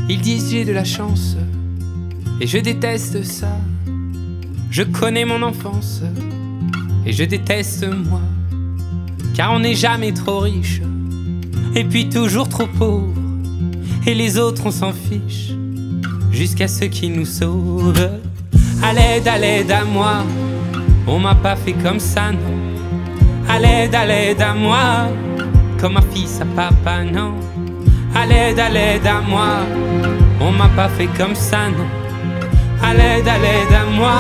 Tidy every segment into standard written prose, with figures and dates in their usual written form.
Ils disent j'ai de la chance, et je déteste ça. Je connais mon enfance, et je déteste moi. Car on n'est jamais trop riche, et puis toujours trop pauvre. Et les autres on s'en fiche, jusqu'à ceux qui nous sauvent. À l'aide à moi, on m'a pas fait comme ça, non. À l'aide à moi, comme un fils à papa, non. À l'aide à moi, on m'a pas fait comme ça, non. À l'aide à moi.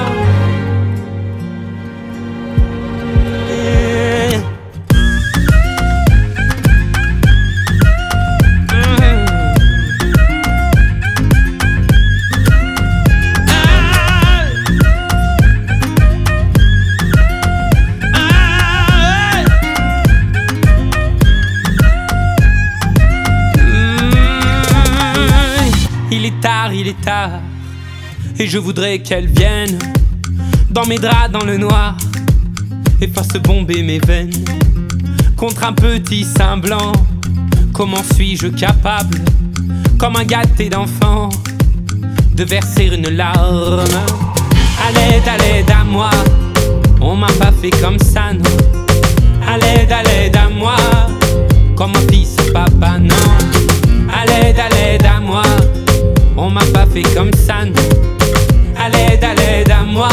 Il est tard, et je voudrais qu'elle vienne dans mes draps dans le noir et fasse bomber mes veines contre un petit sein blanc. Comment suis-je capable, comme un gâté d'enfant, de verser une larme? À l'aide à moi, on m'a pas fait comme ça, non. À l'aide à moi, comme un fils à papa, non. À l'aide à moi, on m'a pas fait comme ça, non. À l'aide à moi.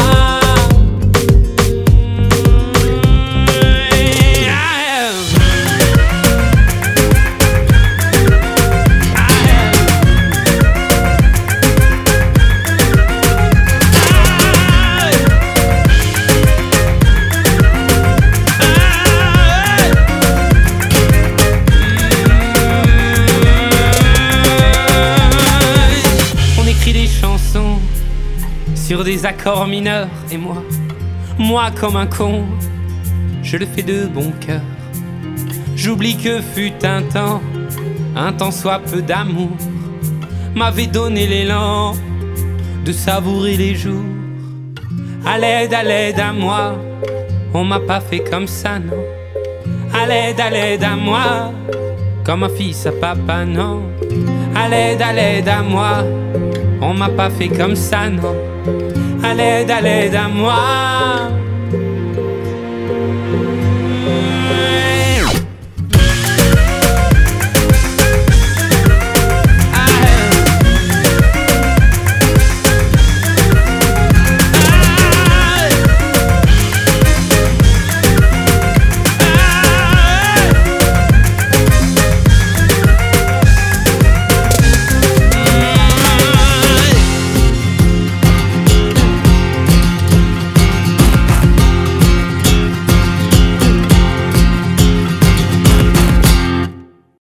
Sur des accords mineurs, et moi comme un con, je le fais de bon cœur. J'oublie que fut un temps soit peu d'amour m'avait donné l'élan de savourer les jours. À l'aide à moi, on m'a pas fait comme ça, non. À l'aide à moi, comme un fils à papa, non. À l'aide à moi, on m'a pas fait comme ça, non. À l'aide à moi.